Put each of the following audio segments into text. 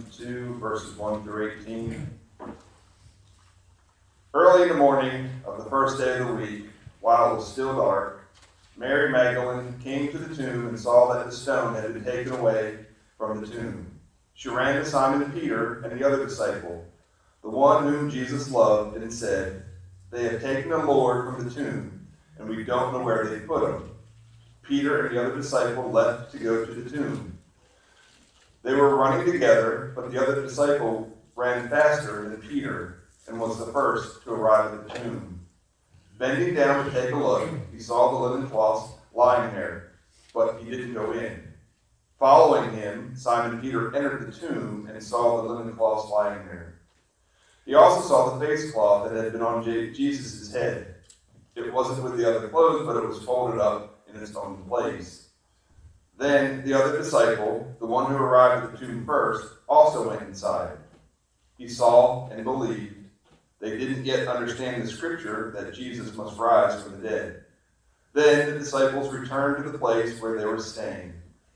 2, verses 1 through 18. Early in the morning of the first day of the week, while it was still dark, Mary Magdalene came to the tomb and saw that the stone had been taken away from the tomb. She ran to Simon Peter and the other disciple, the one whom Jesus loved, and said, "They have taken the Lord from the tomb, and we don't know where they put him." Peter and the other disciple left to go to the tomb. They were running together, but the other disciple ran faster than Peter and was the first to arrive at the tomb. Bending down to take a look, he saw the linen cloths lying there, but he didn't go in. Following him, Simon Peter entered the tomb and saw the linen cloths lying there. He also saw the face cloth that had been on Jesus' head. It wasn't with the other clothes, but it was folded up in its own place. Then the other disciple, the one who arrived at the tomb first, also went inside. He saw and believed. They didn't yet understand the scripture that Jesus must rise from the dead. Then the disciples returned to the place where they were staying.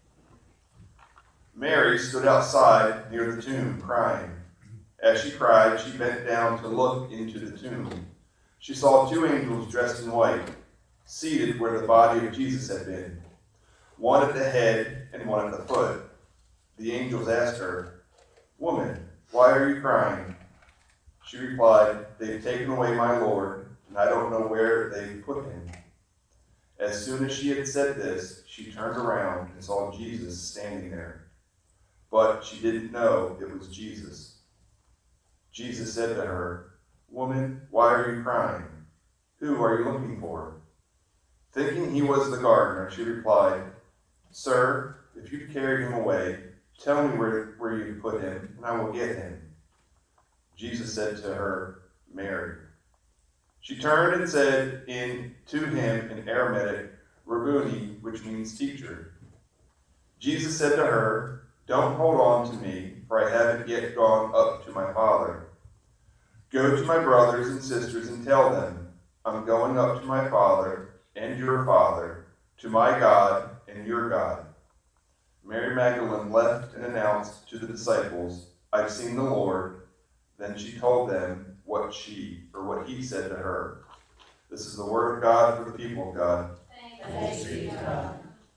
Mary stood outside near the tomb, crying. As she cried, she bent down to look into the tomb. She saw two angels dressed in white, seated where the body of Jesus had been, one at the head and one at the foot. The angels asked her, "Woman, why are you crying?" She replied, "They've taken away my Lord, and I don't know where they've put him." As soon as she had said this, she turned around and saw Jesus standing there. But she didn't know it was Jesus. Jesus said to her, "Woman, why are you crying? Who are you looking for?" Thinking he was the gardener, she replied, "Sir, if you've carried him away, tell me where you've put him, and I will get him." Jesus said to her, "Mary." She turned and said to him in Aramaic, "Rabboni," which means teacher. Jesus said to her, "Don't hold on to me, for I haven't yet gone up to my Father. Go to my brothers and sisters and tell them, I'm going up to my Father and your Father, to my God and your God." Mary Magdalene left and announced to the disciples, "I've seen the Lord." Then she told them what he said to her. This is the word of God for the people of God. Thanks be to God.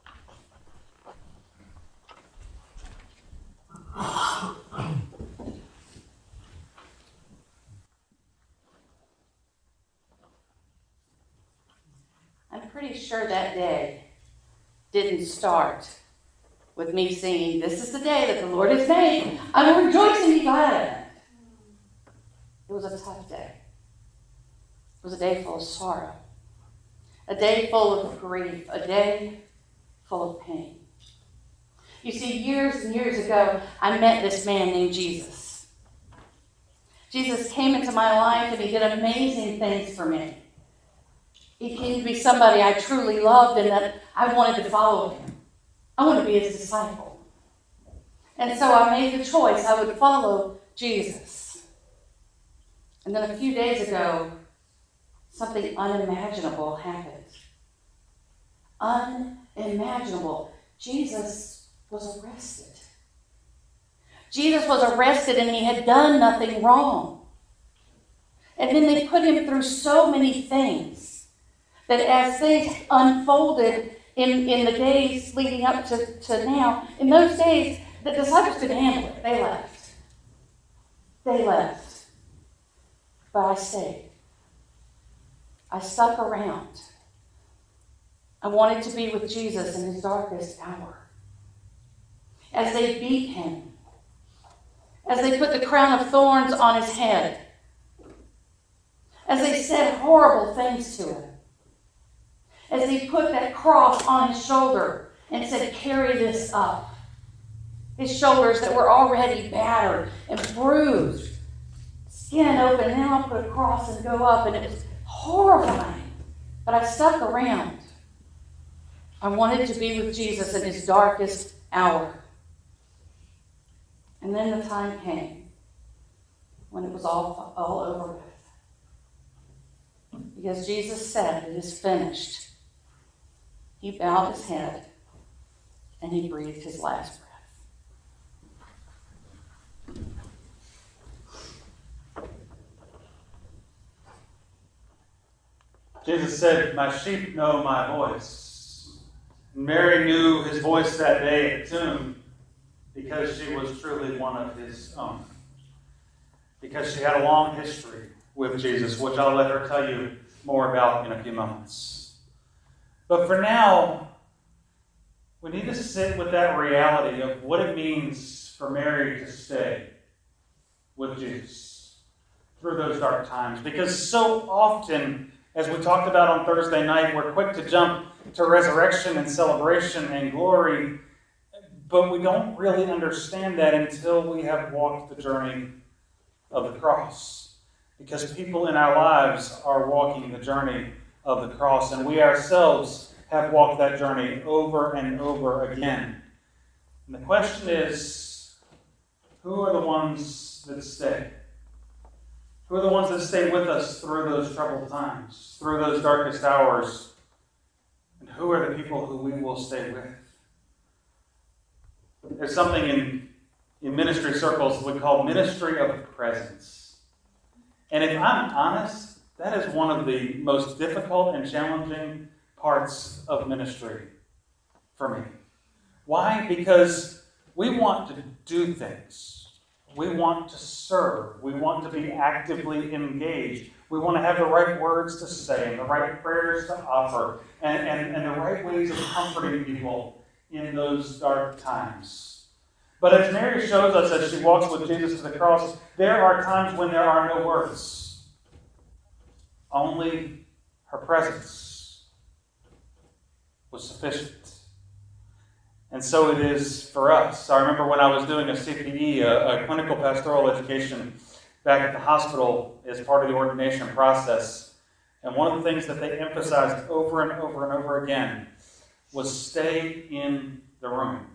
I'm pretty sure that day didn't start with me singing, "This is the day that the Lord has made. I will rejoice and be glad in it." It was a tough day. It was a day full of sorrow, a day full of grief, a day full of pain. You see, years and years ago, I met this man named Jesus. Jesus came into my life and he did amazing things for me. He came to be somebody I truly loved and that I wanted to follow him. I wanted to be his disciple. And so I made the choice I would follow Jesus. And then a few days ago, something unimaginable happened. Unimaginable. Jesus was arrested. Jesus was arrested and he had done nothing wrong. And then they put him through so many things that as they unfolded in the days leading up to now, in those days, the disciples couldn't handle it. They left. But I stayed. I stuck around. I wanted to be with Jesus in his darkest hour. As they beat him, as they put the crown of thorns on his head, as they said horrible things to him, as they put that cross on his shoulder and said, "Carry this up." His shoulders that were already battered and bruised, skin open, and then I'll put a cross and go up, and it was horrifying. But I stuck around. I wanted to be with Jesus in his darkest hour. And then the time came when it was all over with. Because Jesus said, "It is finished." He bowed his head and he breathed his last breath. Jesus said, "My sheep know my voice." Mary knew his voice that day at the tomb because she was truly one of his own. Because she had a long history with Jesus, which I'll let her tell you more about in a few moments. But for now, we need to sit with that reality of what it means for Mary to stay with Jesus through those dark times. Because so often, as we talked about on Thursday night, we're quick to jump to resurrection and celebration and glory, but we don't really understand that until we have walked the journey of the cross. Because people in our lives are walking the journey of the cross, and we ourselves have walked that journey over and over again. And the question is, who are the ones that stay? Who are the ones that stay with us through those troubled times, through those darkest hours? And who are the people who we will stay with? There's something in ministry circles we call ministry of presence. And if I'm honest, that is one of the most difficult and challenging parts of ministry for me. Why? Because we want to do things. We want to serve. We want to be actively engaged. We want to have the right words to say and the right prayers to offer and the right ways of comforting people in those dark times. But as Mary shows us as she walks with Jesus to the cross, there are times when there are no words. Only her presence was sufficient. And so it is for us. I remember when I was doing a CPE, a clinical pastoral education, back at the hospital as part of the ordination process. And one of the things that they emphasized over and over and over again was stay in the room.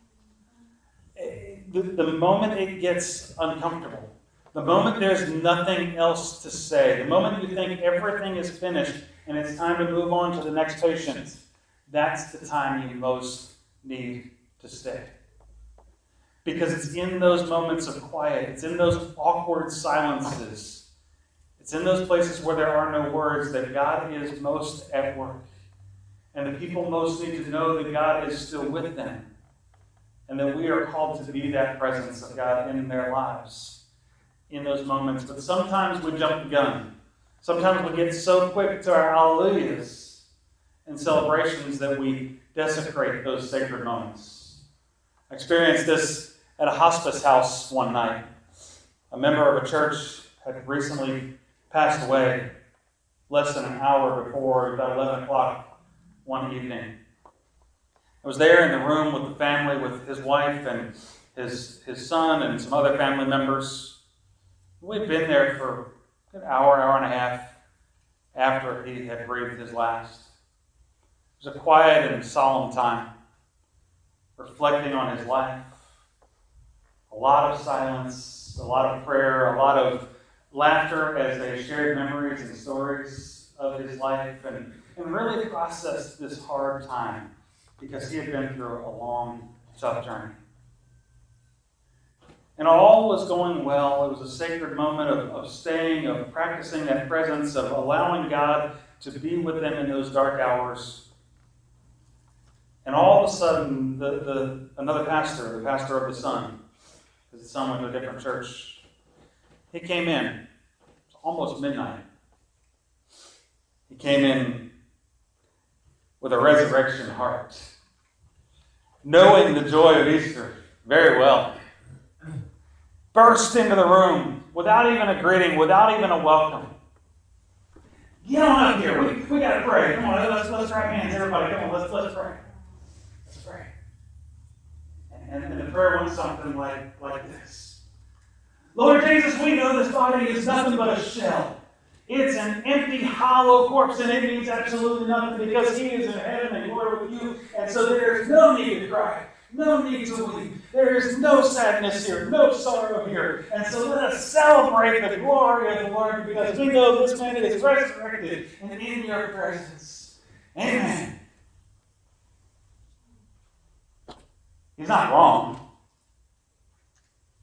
The moment it gets uncomfortable, the moment there's nothing else to say, the moment you think everything is finished and it's time to move on to the next patient, that's the time you most need to stay. Because it's in those moments of quiet, it's in those awkward silences, it's in those places where there are no words that God is most at work. And the people most need to know that God is still with them. And that we are called to be that presence of God in their lives in those moments. But sometimes we jump the gun. Sometimes we get so quick to our hallelujahs and celebrations that we desecrate those sacred moments. I experienced this at a hospice house one night. A member of a church had recently passed away less than an hour before, about 11 o'clock one evening. I was there in the room with the family, with his wife and his son and some other family members. We'd been there for an hour, hour and a half after he had breathed his last. It was a quiet and solemn time, reflecting on his life. A lot of silence, a lot of prayer, a lot of laughter as they shared memories and stories of his life and really processed this hard time because he had been through a long, tough journey. And all was going well. It was a sacred moment of staying, of practicing that presence, of allowing God to be with them in those dark hours. And all of a sudden, another pastor, the pastor of the son, because the son went to a different church, he came in. It was almost midnight. He came in with a resurrection heart, knowing the joy of Easter very well. Burst into the room without even a greeting, without even a welcome. Get on up here. We got to pray. Come on, let's wrap hands, everybody. Come on, let's pray. Let's pray. And the prayer went something like this. Lord Jesus, we know this body is nothing but a shell. It's an empty, hollow corpse, and it means absolutely nothing because he is in heaven and glory with you, and so there is no need to cry, no need to weep. There is no sadness here, no sorrow here. And so let us celebrate the glory of the Lord because we know this man is resurrected and in your presence. Amen. He's not wrong.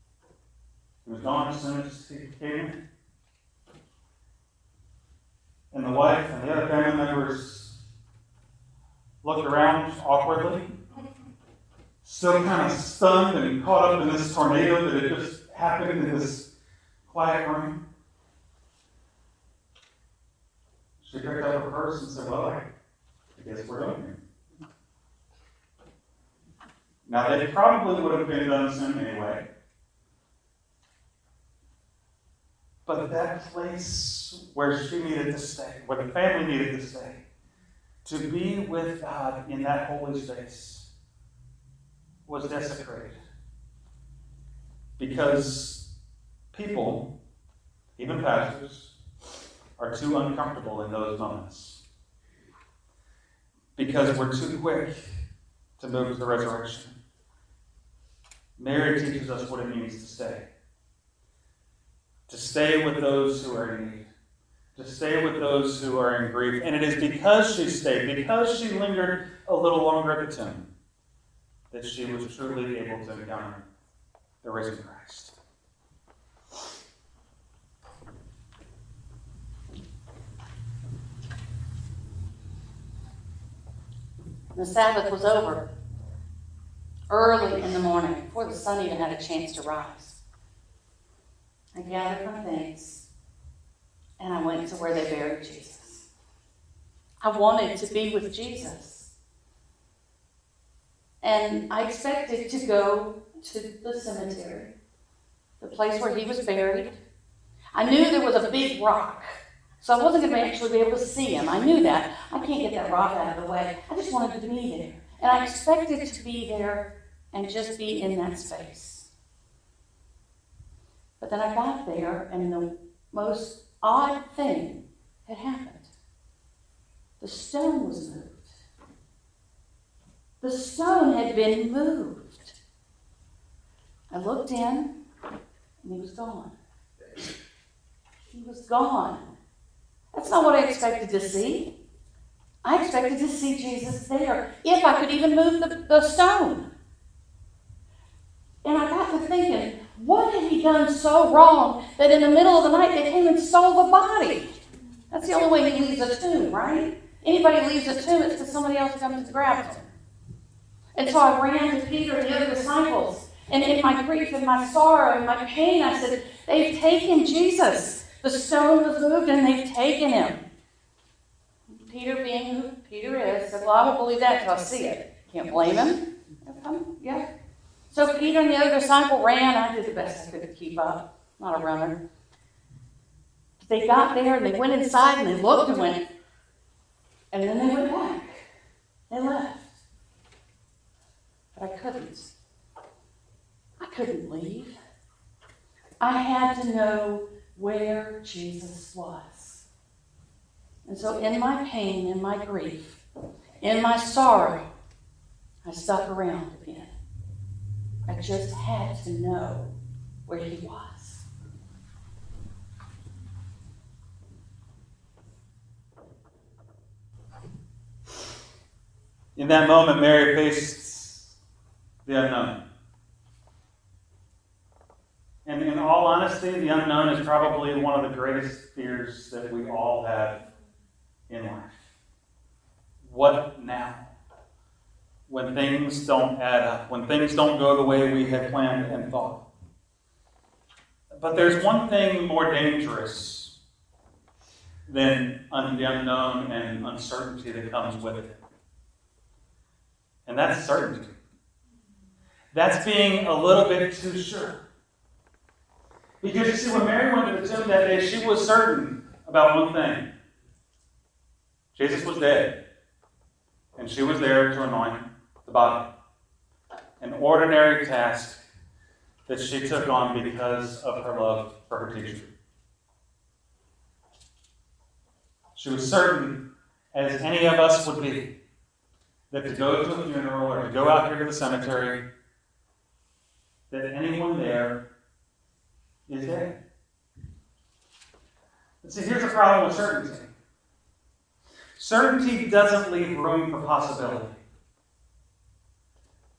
He was gone as soon as he came in. And the wife and the other family members looked around awkwardly, still kind of stunned and caught up in this tornado that had just happened in this quiet room. She picked up her purse and said, well, I guess we're done here. Now, they probably would have been done soon anyway. But that place where she needed to stay, where the family needed to stay, to be with God in that holy space, was desecrated. Because people, even pastors, are too uncomfortable in those moments. Because we're too quick to move to the resurrection. Mary teaches us what it means to stay. To stay with those who are in need. To stay with those who are in grief. And it is because she stayed, because she lingered a little longer at the tomb, that she was truly able to encounter the risen Christ. The Sabbath was over early in the morning, before the sun even had a chance to rise. I gathered my things, and I went to where they buried Jesus. I wanted to be with Jesus. And I expected to go to the cemetery, the place where he was buried. I knew there was a big rock, so I wasn't going to actually be able to see him. I knew that. I can't get that rock out of the way. I just wanted to be there. And I expected to be there and just be in that space. But then I got there, and the most odd thing had happened. The stone was moved. The stone had been moved. I looked in, and he was gone. He was gone. That's not what I expected to see. I expected to see Jesus there, if I could even move the stone. And I got to thinking, what had he done so wrong that in the middle of the night they came and stole the body? That's the only way he leaves a tomb, right? Anybody leaves a tomb, it's because somebody else comes and grabs him. And so I ran to Peter and the other disciples, and in my grief and my sorrow and my pain, I said, they've taken Jesus. The stone was moved and they've taken him. Peter, being who Peter is, said, well, I won't believe that until I see it. Can't blame him. Yeah. So Peter and the other disciple ran. I did the best I could to keep up. Not a runner. They got there and they went inside and they looked and went, and then they went back. They left. But I couldn't. I couldn't leave. I had to know where Jesus was. And so in my pain, in my grief, in my sorrow, I stuck around again. I just had to know where he was. In that moment, Mary faced the unknown. And in all honesty, the unknown is probably one of the greatest fears that we all have in life. What now? When things don't add up, when things don't go the way we had planned and thought. But there's one thing more dangerous than the unknown and uncertainty that comes with it. And that's certainty. That's being a little bit too sure. Because you see, when Mary went to the tomb that day, she was certain about one thing. Jesus was dead. And she was there to anoint the body. An ordinary task that she took on because of her love for her teacher. She was certain, as any of us would be, that to go to a funeral or to go out here to the cemetery, that anyone there is dead. But see, here's the problem with certainty. Certainty doesn't leave room for possibility.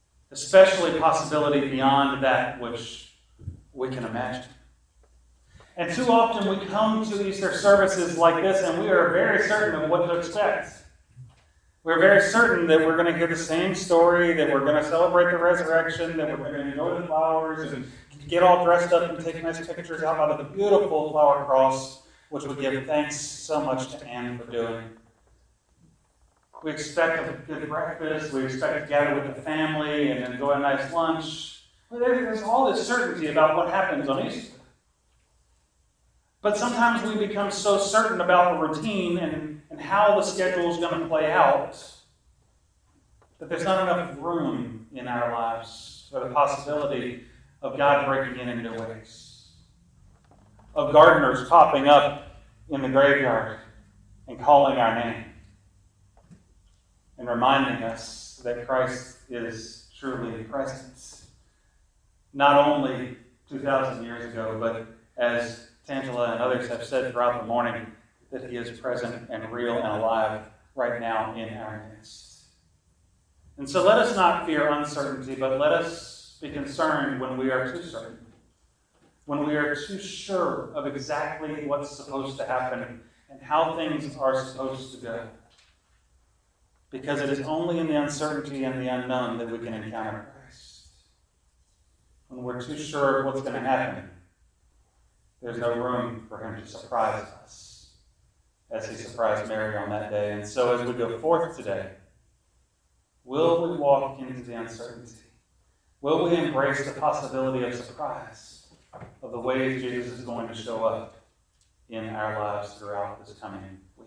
Especially possibility beyond that which we can imagine. And too often we come to Easter services like this and we are very certain of what to expect. We're very certain that we're going to hear the same story, that we're going to celebrate the resurrection, that we're going to go to the flowers and get all dressed up and take nice pictures out of the beautiful flower cross, which we give thanks so much to Anne for doing. We expect a good breakfast, we expect to gather with the family and enjoy a nice lunch. There's all this certainty about what happens on Easter. But sometimes we become so certain about the routine and how the schedule is going to play out that there's not enough room in our lives for the possibility of God breaking in new ways, of gardeners popping up in the graveyard and calling our name and reminding us that Christ is truly present, not only 2,000 years ago, but as Tangela and others have said throughout the morning, that he is present and real and alive right now in our midst. And so let us not fear uncertainty, but let us be concerned when we are too certain, when we are too sure of exactly what's supposed to happen and how things are supposed to go. Because it is only in the uncertainty and the unknown that we can encounter Christ. When we're too sure of what's going to happen, there's no room for him to surprise us, as he surprised Mary on that day. And so as we go forth today, will we walk into the uncertainty? Will we embrace the possibility of surprise, of the ways Jesus is going to show up in our lives throughout this coming week?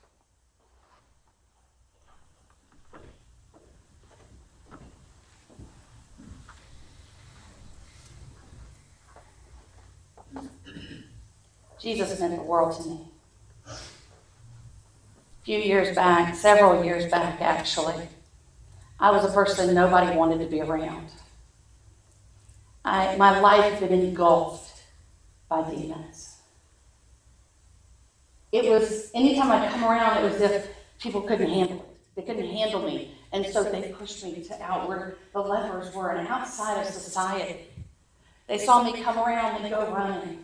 Jesus meant the world to me. A few years back, several years back actually, I was a person nobody wanted to be around. My life had been engulfed by demons. It was, anytime I come around, it was as if people couldn't handle it. They couldn't handle me. And so they pushed me to out where the lepers were and outside of society. They saw me come around and go running.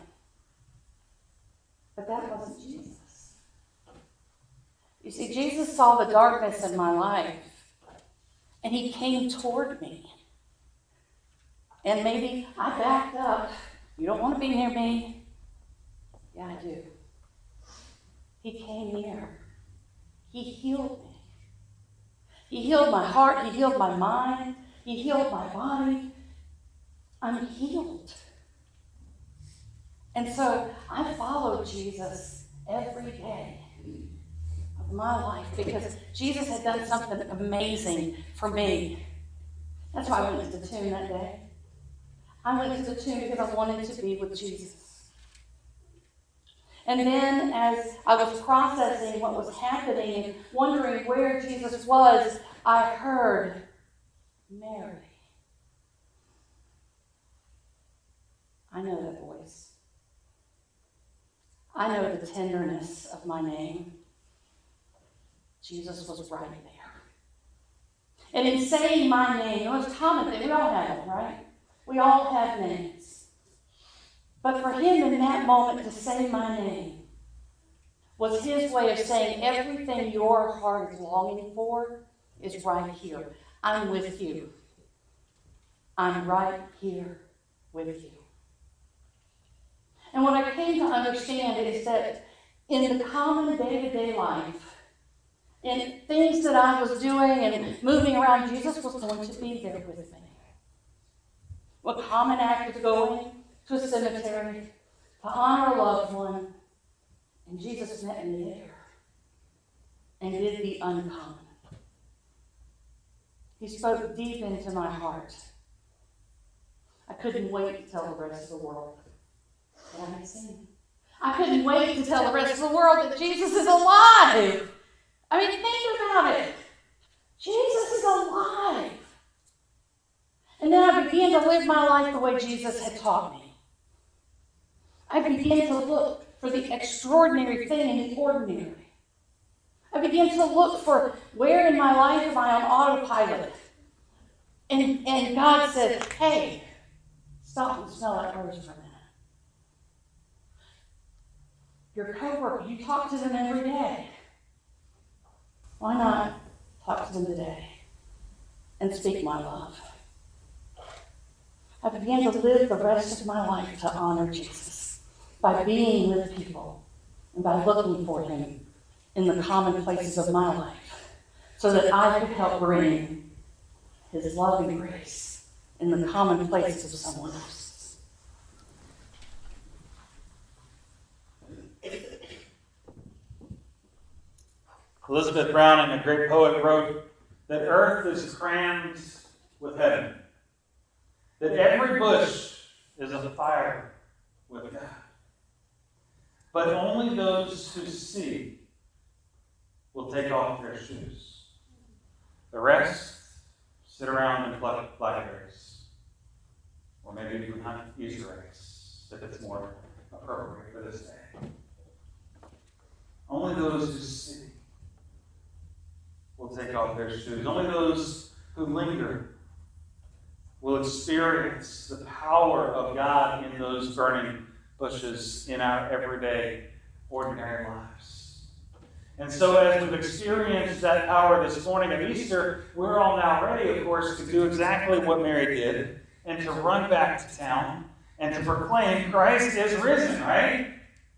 But that wasn't Jesus. You see, Jesus saw the darkness in my life, and he came toward me. And maybe I backed up. You don't want to be near me. Yeah, I do. He came near. He healed me. He healed my heart. He healed my mind. He healed my body. I'm healed. And so I follow Jesus every day of my life because Jesus had done something amazing for me. That's why I went to the tomb that day. I went to the tomb because I wanted to be with Jesus. And then as I was processing what was happening and wondering where Jesus was, I heard Mary. I know that voice. I know the tenderness of my name. Jesus was right there. And in saying my name, it was a common thing. We all have them, right? We all have names. But for him in that moment to say my name was his way of saying everything your heart is longing for is right here. I'm with you. I'm right here with you. And what I came to understand is that in the common day-to-day life, in things that I was doing and moving around, Jesus was going to be there with me. What common act of going to a cemetery to honor a loved one, and Jesus met me there and did the uncommon. He spoke deep into my heart. I couldn't wait to tell the rest of the world that I had seen him. I couldn't wait to tell the rest of the world that Jesus is alive. I mean, think about it. Jesus is alive. And then I began to live my life the way Jesus had taught me. I began to look for the extraordinary thing in the ordinary. I began to look for where in my life am I on autopilot. And God said, hey, stop and smell that rose for a minute. Your coworker, you talk to them every day. Why not talk to them today and speak my love? I began to live the rest of my life to honor Jesus by being with people and by looking for him in the common places of my life so that I could help bring his love and grace in the common places of someone else. Elizabeth Browning, a great poet, wrote that earth is crammed with heaven, that every bush is afire with God. But only those who see will take off their shoes. The rest sit around and pluck blackberries, or maybe even hunt Easter eggs, if it's more appropriate for this day. Only those who see will take off their shoes. Only those who linger will experience the power of God in those burning bushes in our everyday, ordinary lives. And so as we've experienced that power this morning at Easter, we're all now ready, of course, to do exactly what Mary did and to run back to town and to proclaim Christ is risen, right?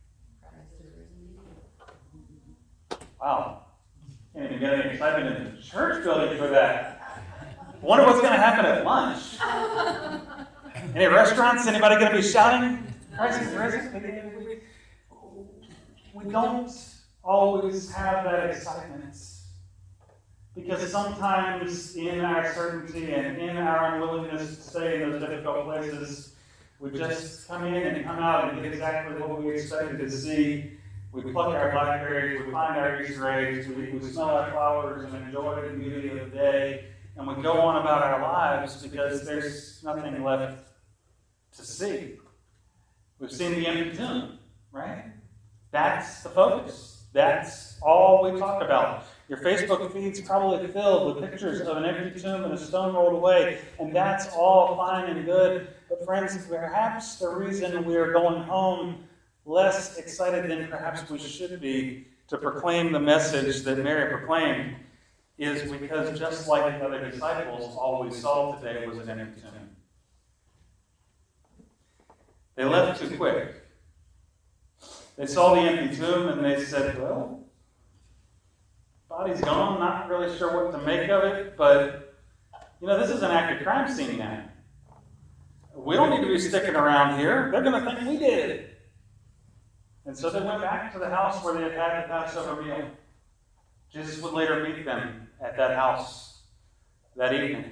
Wow. Can't even get any excitement in the church building for that. Wonder what's going to happen at lunch. Any restaurants? Anybody going to be shouting, Christ is risen? We don't always have that excitement. Because sometimes in our certainty and in our unwillingness to stay in those difficult places, we just come in and come out and get exactly what we expected to see. We pluck our blackberries, we find our Easter eggs, we smell our flowers and enjoy the beauty of the day, and we go on about our lives because there's nothing left to see. We've seen the empty tomb, right? That's the focus. That's all we talk about. Your Facebook feed's probably filled with pictures of an empty tomb and a stone rolled away, and that's all fine and good. But friends, perhaps the reason we are going home less excited than perhaps we should be to proclaim the message that Mary proclaimed is because just like the other disciples, all we saw today was an empty tomb. They left too quick. They saw the empty tomb and they said, well, body's gone, not really sure what to make of it, but, this is an active crime scene now. We don't need to be sticking around here. They're going to think we did it. And so they went back to the house where they had had the Passover meal. Jesus would later meet them at that house that evening.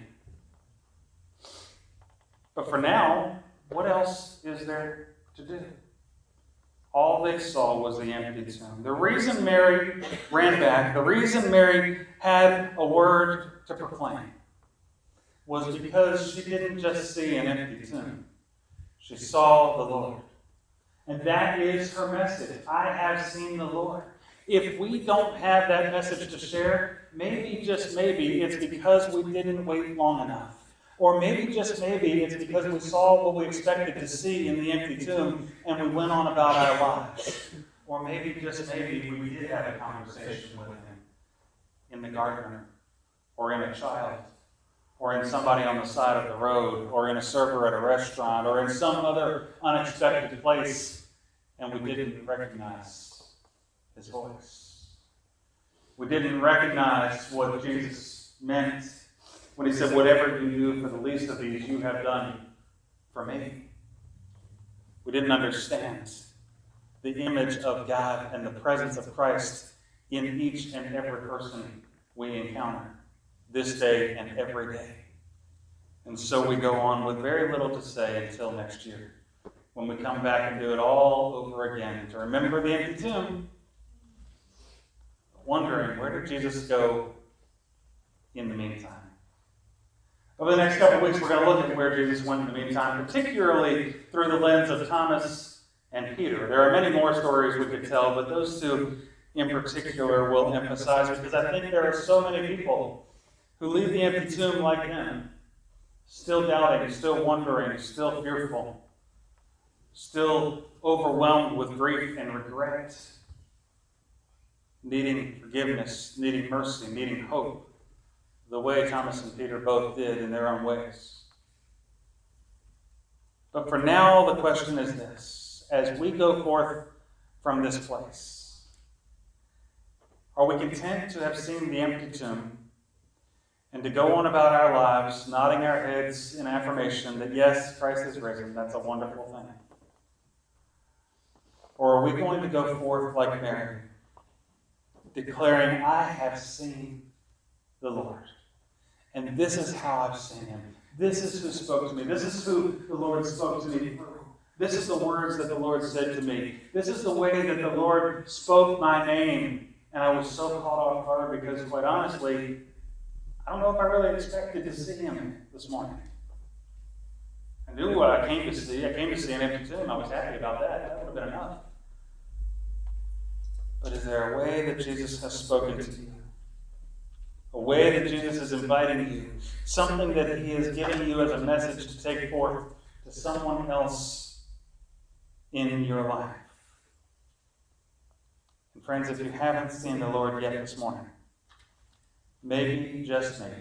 But for now, what else is there to do? All they saw was the empty tomb. The reason Mary ran back, the reason Mary had a word to proclaim, was because she didn't just see an empty tomb. She saw the Lord. And that is her message. I have seen the Lord. If we don't have that message to share, maybe, just maybe, it's because we didn't wait long enough. Or maybe, just maybe, it's because we saw what we expected to see in the empty tomb and we went on about our lives. Or maybe, just maybe, we did have a conversation with him in the gardener, or in a child, or in somebody on the side of the road, or in a server at a restaurant, or in some other unexpected place, and we didn't recognize his voice. We didn't recognize what Jesus meant when he said, whatever you do for the least of these, you have done for me. We didn't understand the image of God and the presence of Christ in each and every person we encounter this day and every day. And so we go on with very little to say until next year, when we come back and do it all over again, to remember the empty tomb, wondering, where did Jesus go in the meantime? Over the next couple of weeks, we're going to look at where Jesus went in the meantime, particularly through the lens of Thomas and Peter. There are many more stories we could tell, but those two in particular will emphasize, because I think there are so many people who leave the empty tomb like him, still doubting, still wondering, still fearful. still overwhelmed with grief and regret, needing forgiveness, needing mercy, needing hope, the way Thomas and Peter both did in their own ways. But for now, the question is this: as we go forth from this place, are we content to have seen the empty tomb and to go on about our lives, nodding our heads in affirmation that yes, Christ is risen? That's a wonderful thing. Or are we going to go forth like Mary, declaring, I have seen the Lord, and this is how I've seen him. This is who spoke to me. This is who the Lord spoke to me through. This is the words that the Lord said to me. This is the way that the Lord spoke my name. And I was so caught off guard because, quite honestly, I don't know if I really expected to see him this morning. I knew what I came to see. I came to see an empty tomb. I was happy about that. That would have been enough. But is there a way that Jesus has spoken to you? A way that Jesus is inviting you? Something that he is giving you as a message to take forth to someone else in your life? And friends, if you haven't seen the Lord yet this morning, maybe, just maybe,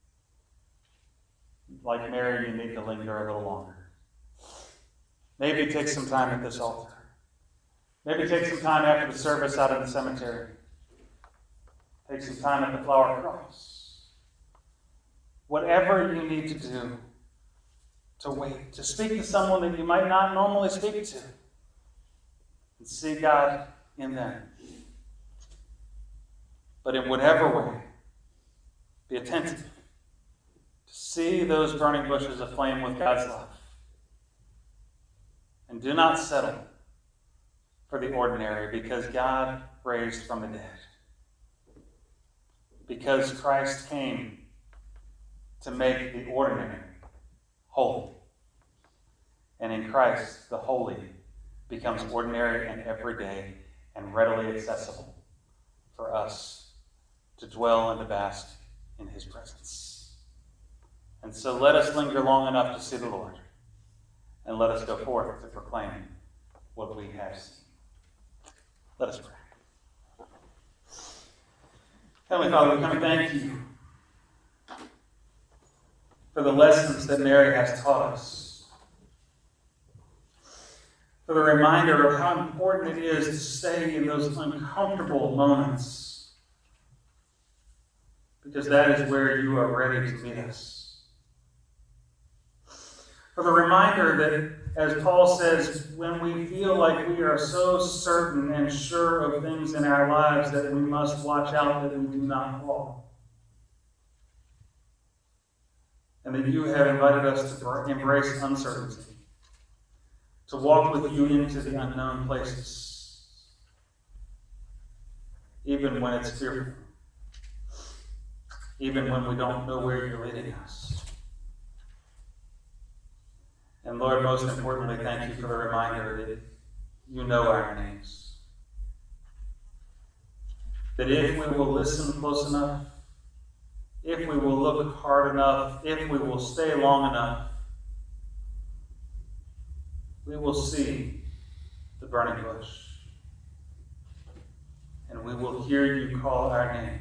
like Mary, you need to linger a little longer. Maybe take some time at this altar. Maybe take some time after the service out in the cemetery. Take some time at the flower cross. Whatever you need to do to wait, to speak to someone that you might not normally speak to, and see God in them. But in whatever way, be attentive to see those burning bushes aflame with God's love. And do not settle for the ordinary, because God raised from the dead. Because Christ came to make the ordinary holy. And in Christ, the holy becomes ordinary and everyday and readily accessible for us to dwell and to bask in his presence. And so let us linger long enough to see the Lord, and let us go forth to proclaim what we have seen. Let us pray. Heavenly Father, we come and thank you for the lessons that Mary has taught us, for the reminder of how important it is to stay in those uncomfortable moments, because that is where you are ready to meet us. For the reminder that, as Paul says, when we feel like we are so certain and sure of things in our lives that we must watch out that we do not fall. And that you have invited us to embrace uncertainty, to walk with you into the unknown places, even when it's fearful, even when we don't know where you're leading us. And Lord, most importantly, thank you for the reminder that you know our names. That if we will listen close enough, if we will look hard enough, if we will stay long enough, we will see the burning bush. And we will hear you call our name.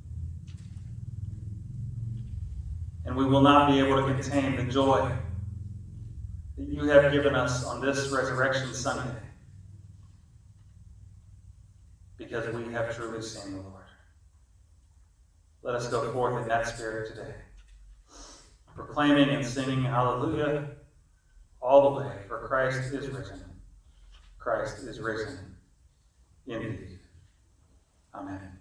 And we will not be able to contain the joy that you have given us on this Resurrection Sunday, because we have truly seen the Lord. Let us go forth in that spirit today, proclaiming and singing hallelujah all the way, for Christ is risen. Christ is risen indeed. Amen.